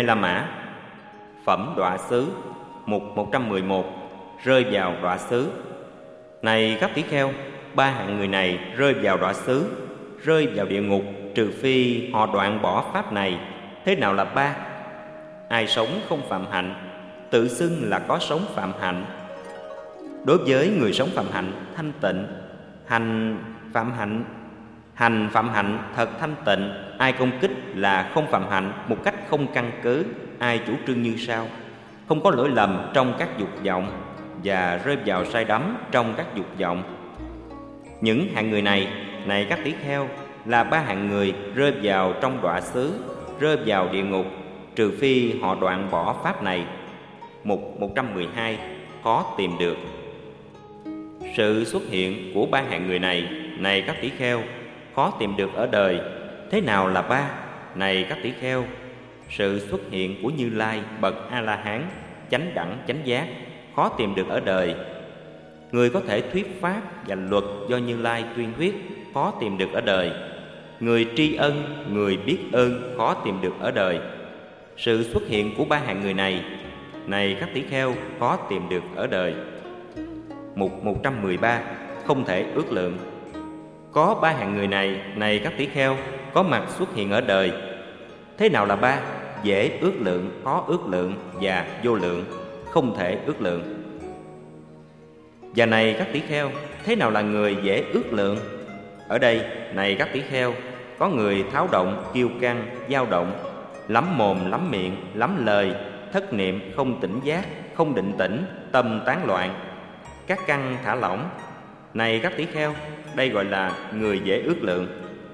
Ngài La Mã. Phẩm Đọa Xứ, mục 111, rơi vào đọa xứ. Này các tỷ kheo, ba hạng người này rơi vào đọa xứ, rơi vào địa ngục, trừ phi họ đoạn bỏ pháp này. Thế nào là ba? Ai sống không phạm hạnh, tự xưng là có sống phạm hạnh. Đối với người sống phạm hạnh thanh tịnh, hành phạm hạnh thật thanh tịnh, ai công kích là không phạm hạnh một cách không căn cứ. Ai chủ trương như sau: không có lỗi lầm trong các dục vọng và rơi vào sai đắm trong các dục vọng. Những hạng người này, này các tỷ kheo, là ba hạng người rơi vào trong đọa xứ, rơi vào địa ngục, trừ phi họ đoạn bỏ pháp này. Mục 112, khó tìm được. Sự xuất hiện của ba hạng người này, này các tỷ kheo, khó tìm được ở đời. Thế nào là ba? Này các tỷ kheo, sự xuất hiện của Như Lai bậc A-la-hán, chánh đẳng chánh giác, khó tìm được ở đời. Người có thể thuyết pháp và luật do Như Lai tuyên thuyết, khó tìm được ở đời. Người tri ân, người biết ơn, khó tìm được ở đời. Sự xuất hiện của ba hạng người này, này các tỷ kheo, khó tìm được ở đời. Mục 113, không thể ước lượng. Có ba hạng người này, này các tỷ kheo, có mặt xuất hiện ở đời. Thế nào là ba? Dễ ước lượng, khó ước lượng và vô lượng, không thể ước lượng. Và này các tỷ kheo, thế nào là người dễ ước lượng? Ở đây, này các tỷ kheo, có người tháo động, kiêu căng, dao động, lắm mồm, lắm miệng, lắm lời, thất niệm, không tỉnh giác, không định tĩnh, tâm tán loạn, các căn thả lỏng. Này các tỷ kheo, đây gọi là người dễ ước lượng.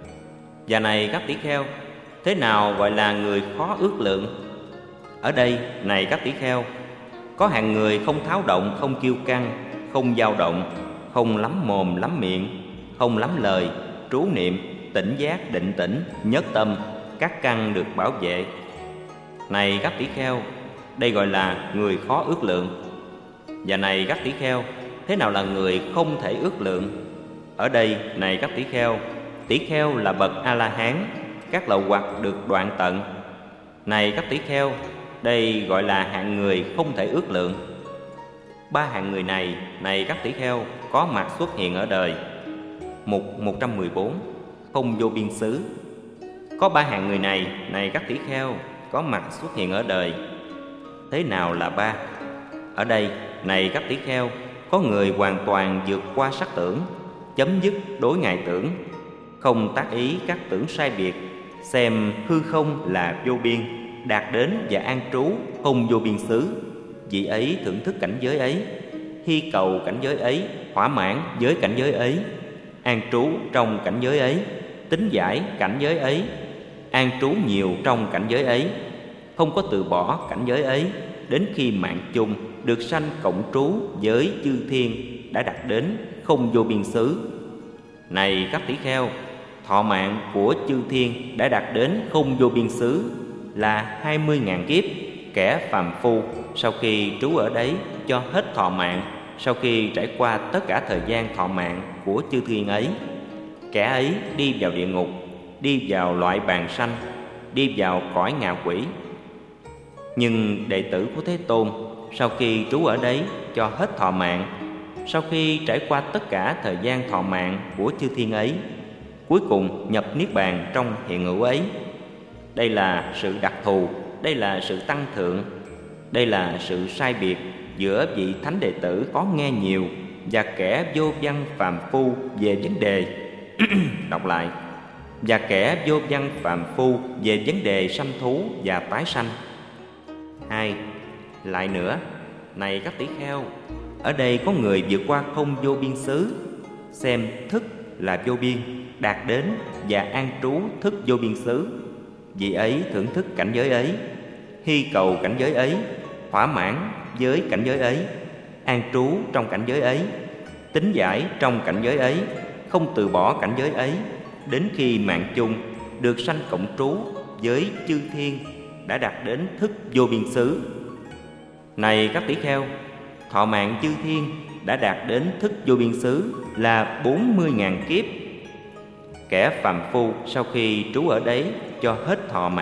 Và này các tỷ kheo, thế nào gọi là người khó ước lượng? Ở đây, này các tỷ kheo, có hạng người không tháo động, không kiêu căng, không dao động, không lắm mồm, lắm miệng, không lắm lời, trú niệm, tỉnh giác, định tĩnh, nhất tâm, các căn được bảo vệ. Này các tỷ kheo, đây gọi là người khó ước lượng. Và này các tỷ kheo, thế nào là người không thể ước lượng? Ở đây, này các tỷ kheo là bậc A-la-hán, các lậu hoặc được đoạn tận. Này các tỷ kheo, đây gọi là hạng người không thể ước lượng. Ba hạng người này, này các tỷ kheo, có mặt xuất hiện ở đời. Mục 114, không vô biên xứ. Có ba hạng người này, này các tỷ kheo, có mặt xuất hiện ở đời. Thế nào là ba? Ở đây, này các tỷ kheo, có người hoàn toàn vượt qua sắc tưởng, chấm dứt đối ngại tưởng, không tác ý các tưởng sai biệt, xem hư không là vô biên, đạt đến và an trú không vô biên xứ. Vị ấy thưởng thức cảnh giới ấy, hy cầu cảnh giới ấy, thỏa mãn với cảnh giới ấy, an trú trong cảnh giới ấy, tính giải cảnh giới ấy, an trú nhiều trong cảnh giới ấy, không có từ bỏ cảnh giới ấy, đến khi mạng chung được sanh cộng trú với chư thiên đã đạt đến không vô biên xứ. Này các tỷ kheo, thọ mạng của chư thiên đã đạt đến không vô biên xứ là 20.000 kiếp. Kẻ phàm phu sau khi trú ở đấy cho hết thọ mạng, sau khi trải qua tất cả thời gian thọ mạng của chư thiên ấy, kẻ ấy đi vào địa ngục, đi vào loại bàn sanh, đi vào cõi ngạ quỷ. Nhưng đệ tử của Thế Tôn sau khi trú ở đấy cho hết thọ mạng, sau khi trải qua tất cả thời gian thọ mạng của chư thiên ấy, cuối cùng nhập niết bàn trong hiện hữu ấy. Đây là sự đặc thù, đây là sự tăng thượng, đây là sự sai biệt giữa vị thánh đệ tử có nghe nhiều và kẻ vô văn phàm phu về vấn đề đọc lại, và kẻ vô văn phàm phu về vấn đề sanh thú và tái sanh. 2. Lại nữa, này các tỷ kheo, ở đây có người vượt qua không vô biên xứ, xem thức là vô biên, đạt đến và an trú thức vô biên xứ. Vị ấy thưởng thức cảnh giới ấy, hy cầu cảnh giới ấy, thỏa mãn với cảnh giới ấy, an trú trong cảnh giới ấy, tính giải trong cảnh giới ấy, không từ bỏ cảnh giới ấy, đến khi mạng chung được sanh cộng trú với chư thiên đã đạt đến thức vô biên xứ. Này các tỷ kheo, thọ mạng chư thiên đã đạt đến thức vô biên xứ là 40.000 kiếp. Kẻ phàm phu sau khi trú ở đấy cho hết thọ mạng,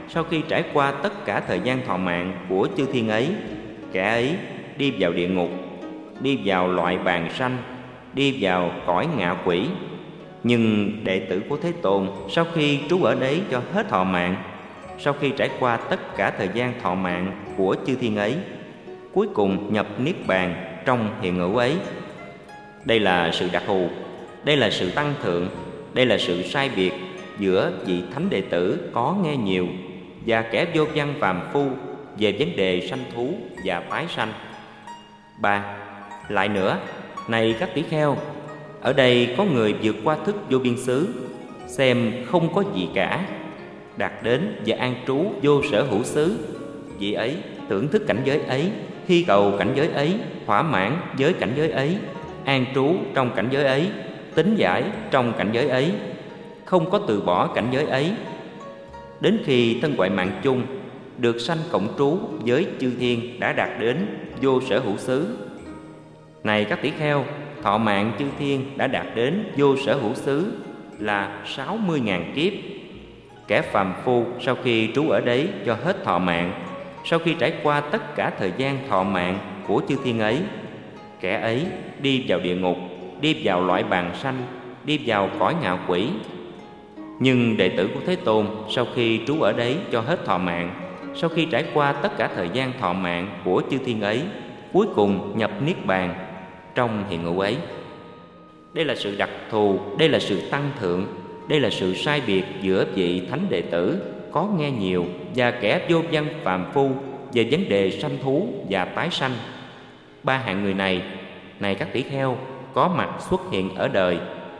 sau khi trải qua tất cả thời gian thọ mạng của chư thiên ấy, kẻ ấy đi vào địa ngục, đi vào loại bàn sanh, đi vào cõi ngạ quỷ. Nhưng đệ tử của Thế Tôn sau khi trú ở đấy cho hết thọ mạng, sau khi trải qua tất cả thời gian thọ mạng của chư thiên ấy, cuối cùng nhập niết bàn trong hiện hữu ấy. Đây là sự đặc thù, đây là sự tăng thượng, đây là sự sai biệt giữa vị thánh đệ tử có nghe nhiều và kẻ vô văn phàm phu về vấn đề sanh thú và tái sanh. 3. Lại nữa, này các tỷ kheo, ở đây có người vượt qua thức vô biên xứ, xem không có gì cả, đạt đến và an trú vô sở hữu xứ. Vị ấy thưởng thức cảnh giới ấy, hy cầu cảnh giới ấy, thỏa mãn với cảnh giới ấy, an trú trong cảnh giới ấy, tín giải trong cảnh giới ấy, không có từ bỏ cảnh giới ấy, đến khi thân ngoại mạng chung được sanh cộng trú với chư thiên đã đạt đến vô sở hữu xứ. Này các tỷ kheo, thọ mạng chư thiên đã đạt đến vô sở hữu xứ là 60.000 kiếp. Kẻ phàm phu sau khi trú ở đấy cho hết thọ mạng, sau khi trải qua tất cả thời gian thọ mạng của chư thiên ấy, kẻ ấy đi vào địa ngục, đi vào loại bàn sanh, đi vào cõi ngạ quỷ. Nhưng đệ tử của Thế Tôn sau khi trú ở đấy cho hết thọ mạng, sau khi trải qua tất cả thời gian thọ mạng của chư thiên ấy, cuối cùng nhập niết bàn trong hiện hữu ấy. Đây là sự đặc thù, đây là sự tăng thượng, đây là sự sai biệt giữa vị thánh đệ tử có nghe nhiều và kẻ vô văn phàm phu về vấn đề sanh thú và tái sanh. 3 hạng người này, này các tỷ kheo, có mặt xuất hiện ở đời.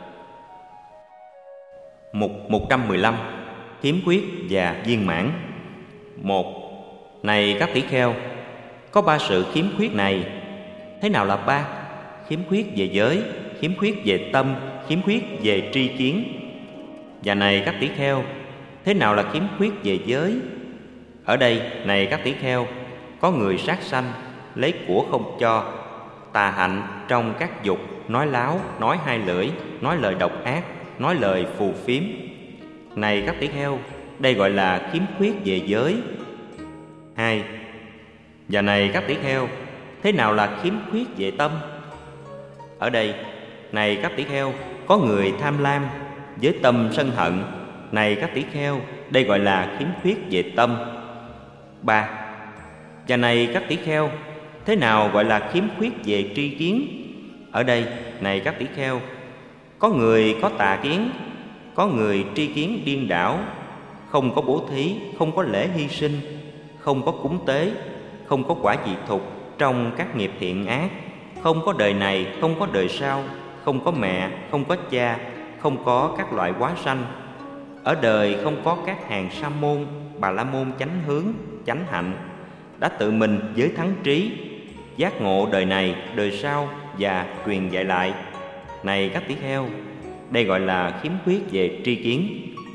Mục 115. Khiếm khuyết và viên mãn. 1. Này các tỷ kheo, có 3 sự khiếm khuyết này. Thế nào là 3? Khiếm khuyết về giới, khiếm khuyết về tâm, khiếm khuyết về tri kiến. Và này các tỷ kheo, thế nào là khiếm khuyết về giới? Ở đây, này các tỷ kheo, có người sát sanh, lấy của không cho, tà hạnh trong các dục, nói láo, nói hai lưỡi, nói lời độc ác, nói lời phù phiếm. Này các tỷ kheo, đây gọi là khiếm khuyết về giới. 2. Và này các tỷ kheo, thế nào là khiếm khuyết về tâm? Ở đây, này các tỷ kheo, có người tham lam với tâm sân hận. Này các tỷ kheo, đây gọi là khiếm khuyết về tâm. 3. Và này các tỷ kheo, thế nào gọi là khiếm khuyết về tri kiến? Ở đây, này các tỷ kheo, có người có tà kiến, có người tri kiến điên đảo, không có bố thí, không có lễ hy sinh, không có cúng tế, không có quả dị thục trong các nghiệp thiện ác, không có đời này, không có đời sau, không có mẹ, không có cha, không có các loại hóa sanh. Ở đời không có các hàng sa môn, bà la môn chánh hướng, chánh hạnh, đã tự mình với thắng trí, giác ngộ đời này, đời sau và truyền dạy lại. Này các tỷ kheo, đây gọi là khiếm khuyết về tri kiến.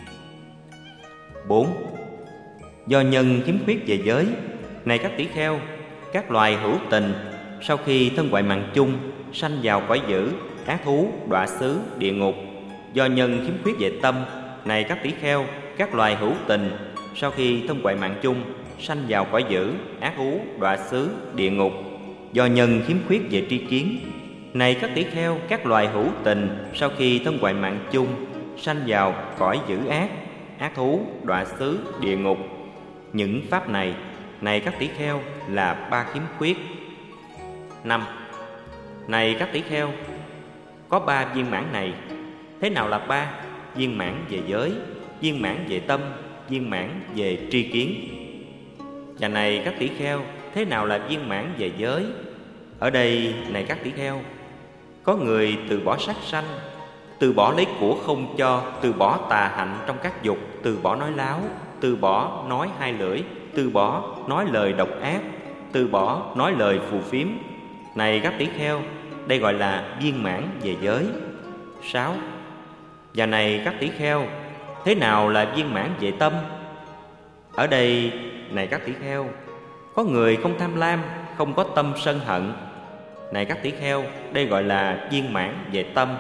4. Do nhân khiếm khuyết về giới. Này các tỷ kheo, các loài hữu tình sau khi thân ngoại mạng chung sanh vào cõi dữ, ác thú, đọa xứ, địa ngục. Do nhân khiếm khuyết về tâm. Này các tỷ kheo, các loài hữu tình sau khi thân ngoại mạng chung sanh vào cõi dữ, ác thú, đọa xứ, địa ngục. Do nhân khiếm khuyết về tri kiến. Này các tỷ kheo, các loài hữu tình sau khi thân ngoại mạng chung sanh vào cõi dữ ác, ác thú, đọa xứ, địa ngục. Những pháp này, này các tỷ kheo, là 3 khiếm khuyết. 5. Này các tỷ kheo, có 3 viên mãn này. Thế nào là 3? Viên mãn về giới, viên mãn về tâm, viên mãn về tri kiến. Và này các tỷ kheo, thế nào là viên mãn về giới? Ở đây, này các tỷ kheo, có người từ bỏ sát sanh, từ bỏ lấy của không cho, từ bỏ tà hạnh trong các dục, từ bỏ nói láo, từ bỏ nói hai lưỡi, từ bỏ nói lời độc ác, từ bỏ nói lời phù phiếm. Này các tỷ kheo, đây gọi là viên mãn về giới. 6. Và này các tỷ kheo, thế nào là viên mãn về tâm? Ở đây, này các tỷ kheo, có người không tham lam, không có tâm sân hận. Này các tỷ kheo, đây gọi là viên mãn về tâm.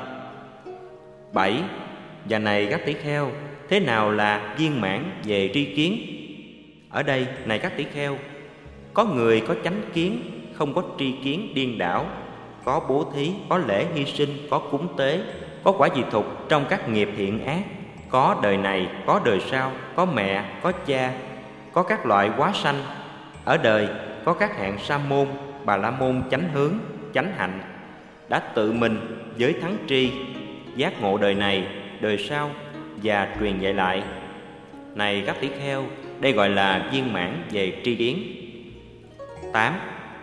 7. Và này các tỷ kheo, thế nào là viên mãn về tri kiến? Ở đây, này các tỷ kheo, có người có chánh kiến, không có tri kiến điên đảo, có bố thí, có lễ hy sinh, có cúng tế, có quả diệt thục trong các nghiệp thiện ác, có đời này, có đời sau, có mẹ, có cha, có các loại hóa sanh. Ở đời có các hạng sa môn, bà la môn chánh hướng, chánh hạnh, đã tự mình với thắng tri giác ngộ đời này, đời sau và truyền dạy lại. Này các tỷ kheo, đây gọi là viên mãn về tri kiến. 8.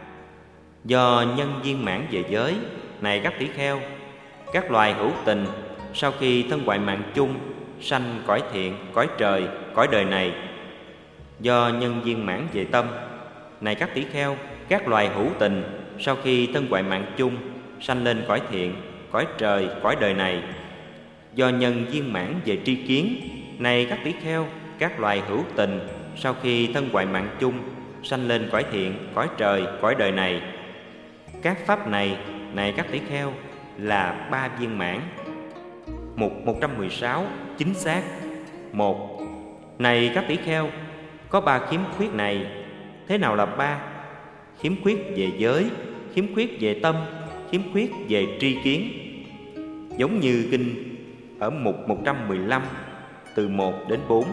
Do nhân viên mãn về giới. Này các tỷ kheo, các loài hữu tình sau khi thân hoại mạng chung sanh cõi thiện, cõi trời, cõi đời này. Do nhân viên mãn về tâm. Này các tỷ kheo, các loài hữu tình sau khi thân hoại mạng chung sanh lên cõi thiện, cõi trời, cõi đời này. Do nhân viên mãn về tri kiến. Này các tỷ kheo, các loài hữu tình sau khi thân hoại mạng chung sanh lên cõi thiện, cõi trời, cõi đời này. Các pháp này, này các tỷ kheo, là 3 viên mãn. Mục 116 chính xác. 1. Này các tỷ kheo, có 3 khiếm khuyết này. Thế nào là 3? Khiếm khuyết về giới, khiếm khuyết về tâm, khiếm khuyết về tri kiến. Giống như kinh ở mục 115 từ 1 đến 4.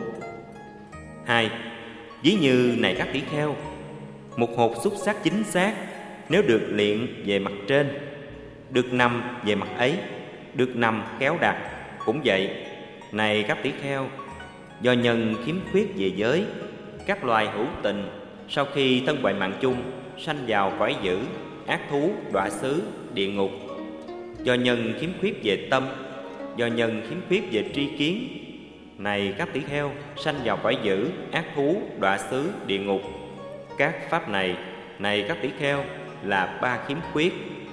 2. Ví như này các tỷ kheo, một hột xúc xác chính xác, nếu được luyện về mặt trên, được nằm về mặt ấy, được nằm khéo đặt. Cũng vậy, này các tỷ kheo, do nhân khiếm khuyết về giới, các loài hữu tình sau khi thân hoại mạng chung sanh vào cõi dữ, ác thú, đọa xứ, địa ngục. Do nhân khiếm khuyết về tâm, do nhân khiếm khuyết về tri kiến. Này các tỷ kheo, sanh vào cõi dữ, ác thú, đọa xứ, địa ngục. Các pháp này, này các tỷ kheo, là 3 khiếm khuyết.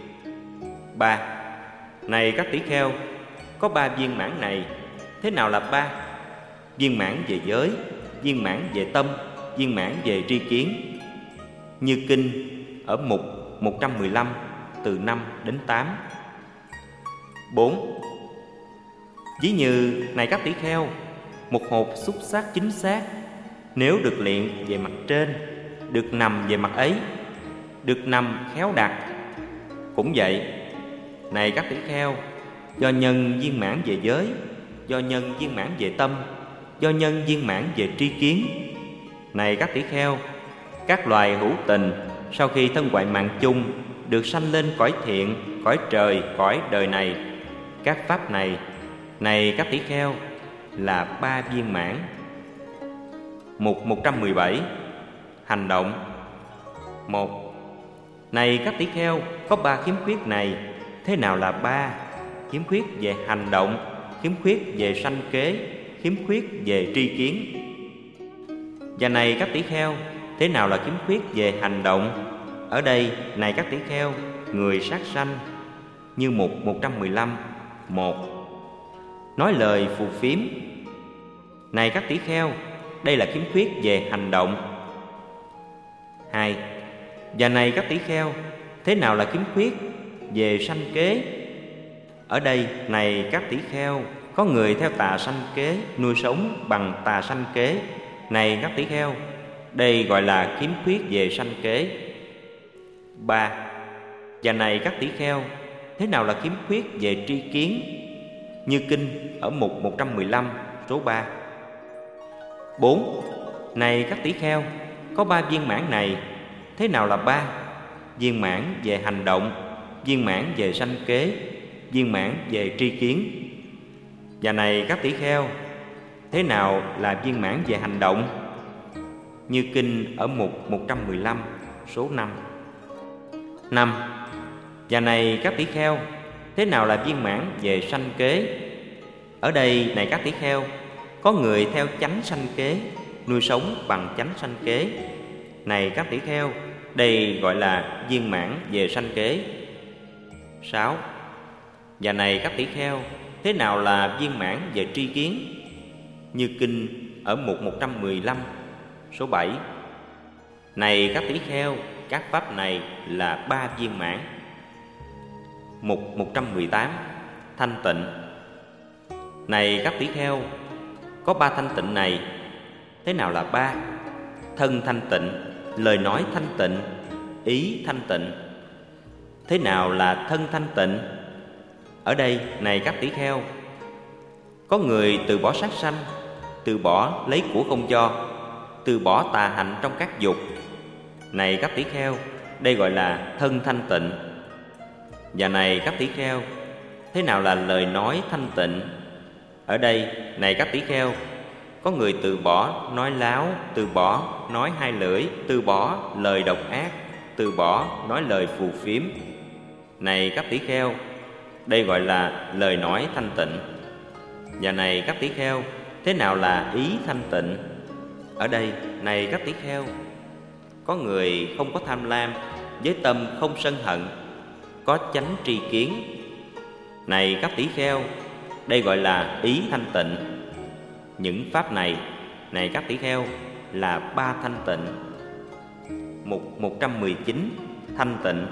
3. Này các tỷ kheo, có 3 viên mãn này. Thế nào là 3? Viên mãn về giới, viên mãn về tâm, viên mãn về tri kiến. Như kinh ở mục 115 từ 5 đến 8. 4. Ví như này các tỷ kheo, một hột xúc xác chính xác, nếu được luyện về mặt trên, được nằm về mặt ấy, được nằm khéo đặt. Cũng vậy, này các tỷ kheo, do nhân viên mãn về giới, do nhân viên mãn về tâm, do nhân viên mãn về tri kiến. Này các tỷ kheo, các loài hữu tình sau khi thân hoại mạng chung được sanh lên cõi thiện, cõi trời, cõi đời này. Các pháp này, này các tỷ kheo, là 3 viên mãn. Mục 117 hành động. 1. Này các tỷ kheo, có 3 khiếm khuyết này. Thế nào là 3? Khiếm khuyết về hành động, khiếm khuyết về sanh kế, khiếm khuyết về tri kiến. Và này các tỷ kheo, thế nào là khiếm khuyết về hành động? Ở đây, này các tỷ kheo, người sát sanh. Như mục 115 1. Nói lời phù phiếm. Này các tỷ kheo, đây là khiếm khuyết về hành động. 2. Và này các tỷ kheo, thế nào là khiếm khuyết về sanh kế? Ở đây, này các tỷ kheo, có người theo tà sanh kế, nuôi sống bằng tà sanh kế. Này các tỷ kheo, đây gọi là khiếm khuyết về sanh kế. 3. Và này các tỷ kheo, thế nào là khiếm khuyết về tri kiến? Như kinh ở mục 115 số 3. 4. Này các tỷ kheo, có 3 viên mãn này. Thế nào là 3? Viên mãn về hành động, viên mãn về sanh kế, viên mãn về tri kiến. Và này các tỷ kheo, thế nào là viên mãn về hành động? Như kinh ở mục 115 số 5. 5. Và này các tỷ kheo, thế nào là viên mãn về sanh kế? Ở đây, này các tỷ kheo, có người theo chánh sanh kế, nuôi sống bằng chánh sanh kế. Này các tỷ kheo, đây gọi là viên mãn về sanh kế. 6. Và này các tỷ kheo, thế nào là viên mãn về tri kiến? Như kinh ở mục 115 số 7. Này các tỷ kheo, các pháp này là 3 viên mãn. Mục 118 thanh tịnh. Này các tỷ kheo, có 3 thanh tịnh này. Thế nào là 3? thân thanh tịnh, lời nói thanh tịnh, ý thanh tịnh. Thế nào là thân thanh tịnh? Ở đây, này các tỷ kheo, có người từ bỏ sát sanh, từ bỏ lấy của không cho, từ bỏ tà hạnh trong các dục. Này các tỷ kheo, đây gọi là thân thanh tịnh. Và này các tỷ kheo, thế nào là lời nói thanh tịnh? Ở đây, này các tỷ kheo, có người từ bỏ nói láo, từ bỏ nói hai lưỡi, từ bỏ lời độc ác, từ bỏ nói lời phù phiếm. Này các tỷ kheo, đây gọi là lời nói thanh tịnh. Và này các tỷ kheo, thế nào là ý thanh tịnh? Ở đây, này các tỷ kheo, có người không có tham lam, với tâm không sân hận, có chánh tri kiến. Này các tỷ kheo, đây gọi là ý thanh tịnh. Những pháp này, này các tỷ kheo, là ba thanh tịnh. Mục 119, thanh tịnh.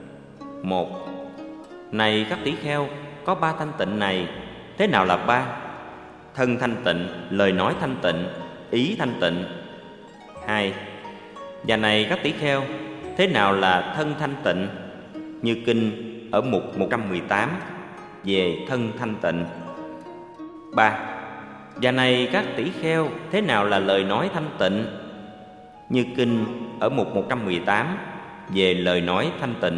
1. Này các tỷ kheo, có ba thanh tịnh này, thế nào là ba? Thân thanh tịnh, lời nói thanh tịnh, ý thanh tịnh. 2. Và này các tỷ kheo, thế nào là thân thanh tịnh? Như kinh ở mục 118 về thân thanh tịnh. 3. Và này các tỷ kheo, thế nào là lời nói thanh tịnh? Như kinh ở mục 118 về lời nói thanh tịnh.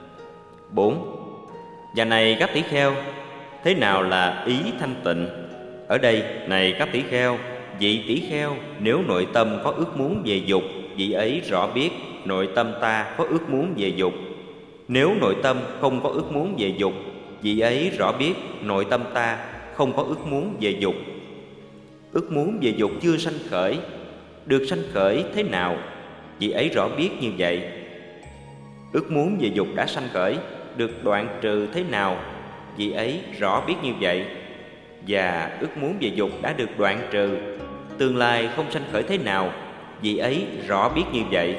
4. Và này các tỷ kheo, thế nào là ý thanh tịnh? Ở đây, này các tỷ kheo, vị tỷ kheo nếu nội tâm có ước muốn về dục, vị ấy rõ biết nội tâm ta có ước muốn về dục. Nếu nội tâm không có ước muốn về dục, vị ấy rõ biết nội tâm ta không có ước muốn về dục. Ước muốn về dục chưa sanh khởi, được sanh khởi thế nào, vị ấy rõ biết như vậy. Ước muốn về dục đã sanh khởi, được đoạn trừ thế nào, vị ấy rõ biết như vậy. Và ước muốn về dục đã được đoạn trừ, tương lai không sanh khởi thế nào, vị ấy rõ biết như vậy.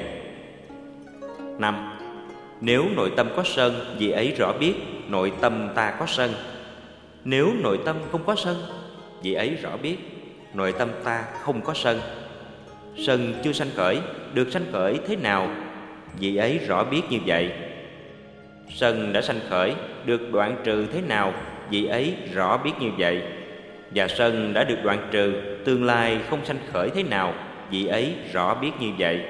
5. Nếu nội tâm có sân, vị ấy rõ biết nội tâm ta có sân. Nếu nội tâm không có sân, vị ấy rõ biết nội tâm ta không có sân. Sân chưa sanh khởi, được sanh khởi thế nào, vị ấy rõ biết như vậy. Sân đã sanh khởi, được đoạn trừ thế nào, vị ấy rõ biết như vậy. Và sân đã được đoạn trừ, tương lai không sanh khởi thế nào, vị ấy rõ biết như vậy.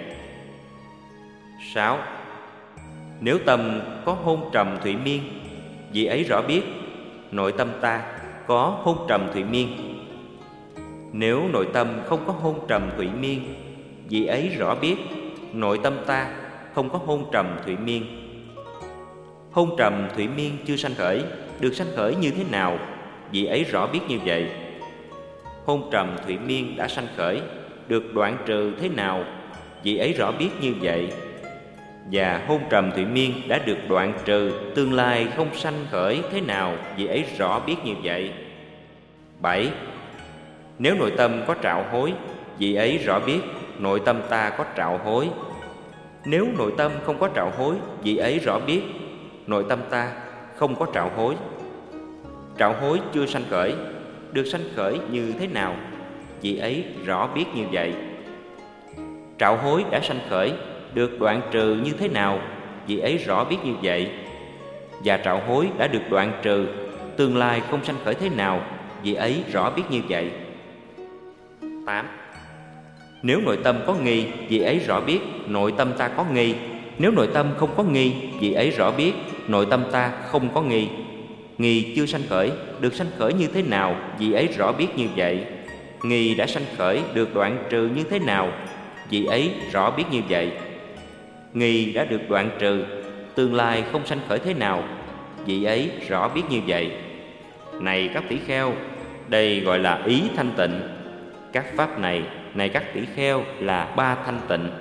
6. Nếu tâm có hôn trầm thụy miên, vị ấy rõ biết nội tâm ta có hôn trầm thụy miên. Nếu nội tâm không có hôn trầm thụy miên, vị ấy rõ biết nội tâm ta không có hôn trầm thụy miên. Hôn trầm thụy miên chưa sanh khởi, được sanh khởi như thế nào, vị ấy rõ biết như vậy. Hôn trầm thụy miên đã sanh khởi, được đoạn trừ thế nào, vị ấy rõ biết như vậy. Và hôn trầm thụy miên đã được đoạn trừ, tương lai không sanh khởi thế nào, vị ấy rõ biết như vậy. 7. Nếu nội tâm có trạo hối, vị ấy rõ biết nội tâm ta có trạo hối. Nếu nội tâm không có trạo hối, vị ấy rõ biết nội tâm ta không có trạo hối. Trạo hối chưa sanh khởi, được sanh khởi như thế nào, vị ấy rõ biết như vậy. Trạo hối đã sanh khởi, được đoạn trừ như thế nào, vị ấy rõ biết như vậy. Và trạo hối đã được đoạn trừ, tương lai không sanh khởi thế nào, vị ấy rõ biết như vậy. 8. Nếu nội tâm có nghi, vị ấy rõ biết nội tâm ta có nghi. Nếu nội tâm không có nghi, vị ấy rõ biết nội tâm ta không có nghi. Nghi chưa sanh khởi, được sanh khởi như thế nào, vị ấy rõ biết như vậy. Nghi đã sanh khởi, được đoạn trừ như thế nào, vị ấy rõ biết như vậy. Nghi đã được đoạn trừ, tương lai không sanh khởi thế nào, vị ấy rõ biết như vậy. Này các tỷ kheo, đây gọi là ý thanh tịnh. Các pháp này, này các tỷ kheo, là ba thanh tịnh.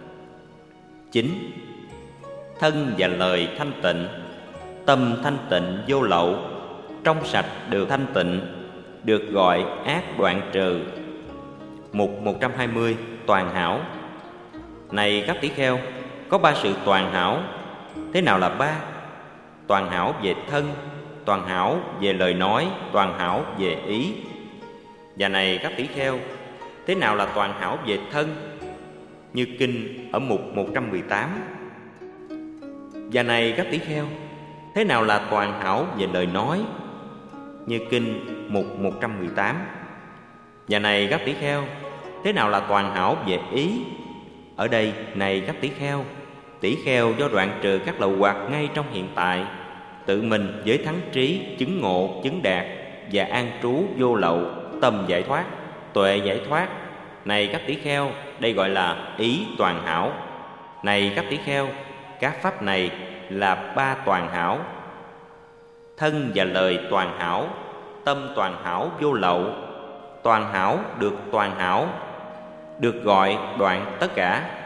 9. Thân và lời thanh tịnh. Tâm thanh tịnh vô lậu, trong sạch được thanh tịnh, được gọi ác đoạn trừ. Mục 120, toàn hảo. Này các tỷ kheo, có ba sự toàn hảo. Thế nào là ba? Toàn hảo về thân, toàn hảo về lời nói, toàn hảo về ý. Và này các tỷ kheo, thế nào là toàn hảo về thân? như kinh ở mục 118. Và này các tỷ kheo, thế nào là toàn hảo về lời nói? Như kinh mục 118. Và này các tỷ kheo, thế nào là toàn hảo về ý? Ở đây, này các tỷ kheo do đoạn trừ các lậu hoặc ngay trong hiện tại, tự mình với thắng trí, chứng ngộ, chứng đạt và an trú vô lậu, tâm giải thoát, tuệ giải thoát. Này các tỷ kheo, đây gọi là ý toàn hảo. Này các tỷ kheo, các pháp này là ba toàn hảo: thân và lời toàn hảo, tâm toàn hảo vô lậu. Toàn hảo được toàn hảo, được gọi đoạn tất cả.